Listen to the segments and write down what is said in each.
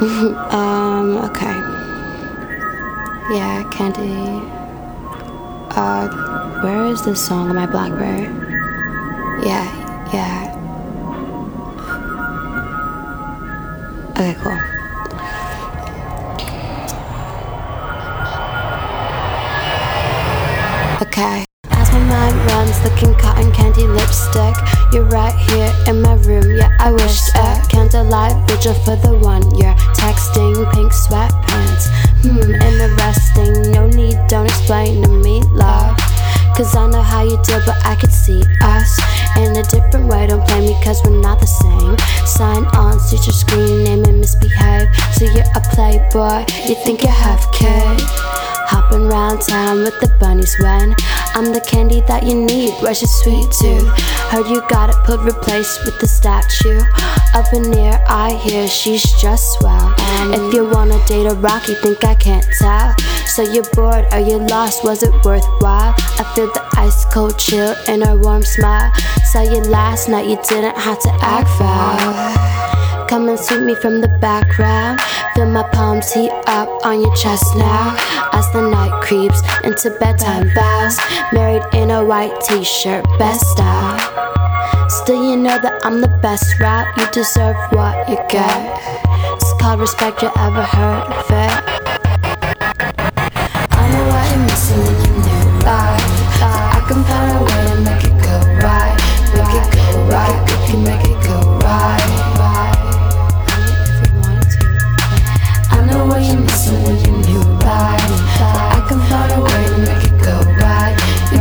Okay. Yeah, Candy. Where is this song on my Blackberry? Yeah. Okay, cool. Okay. As my mind runs, looking cotton candy lipstick. You're right here in my room, yeah, I wish it. Candlelight vigil for the one you're texting. Pink sweatpants, interesting. No need, don't explain to me, love. Cause I know how you do, but I could see us in a different way. Don't blame me cause we're not the same. Sign on, switch your screen name and misbehave. So you're a playboy, you think you have kid. Hopping round town with the bunnies when I'm the candy that you need. Where's your sweet tooth? Heard you got it put replaced with the statue of veneer. I hear she's just swell. If you wanna date a rock, you think I can't tell. So you're bored or you lost, was it worthwhile? I feel the ice cold chill in her warm smile. Saw you last night, you didn't have to act foul. Come and sweep me from the background. Feel my palms heat up on your chest now. As the night creeps into bedtime vows. Married in a white t-shirt, best style. Still you know that I'm the best route. You deserve what you get. It's called respect, you ever heard of it? I know what you're missing in your new life. So I can find a way to make it go right. Make it go right, we can make it go right. I know what you're missing in your new life. So I can find a way to make it go right. You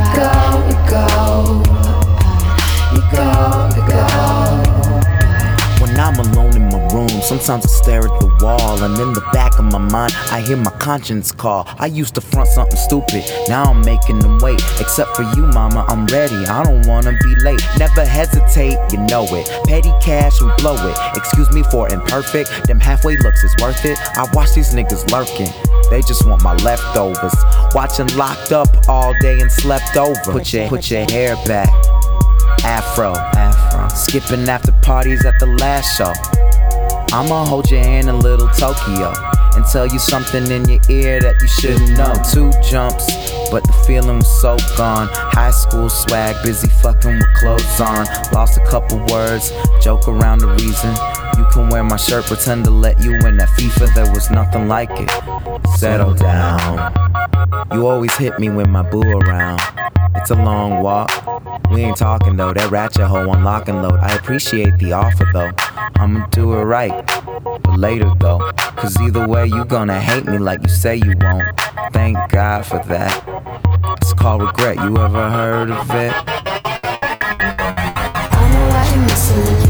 go. When I'm alone in my room, sometimes I stare at the wall, and in the back of my mind, I hear my conscience call. I used to front something stupid, now I'm making them wait. Except for you, mama, I'm ready, I don't wanna be late. Never hesitate, you know it. Petty cash, we blow it. Excuse me for imperfect, them halfway looks is worth it. I watch these niggas lurking, they just want my leftovers. Watching Locked Up all day and slept over. Put your hair back. Afro. Skipping after parties at the last show. I'ma hold your hand in little Tokyo and tell you something in your ear that you shouldn't know. 2 jumps, but the feeling was so gone. High school swag, busy fucking with clothes on. Lost a couple words, joke around the reason. You can wear my shirt, pretend to let you in that FIFA. There was nothing like it. Settle down. You always hit me when my boo around. It's a long walk. We ain't talking though, that ratchet hoe on lock and load. I appreciate the offer though, I'ma do it right, but later though. Cause either way you gonna hate me like you say you won't. Thank God for that. It's called regret, you ever heard of it? I know what you're missing.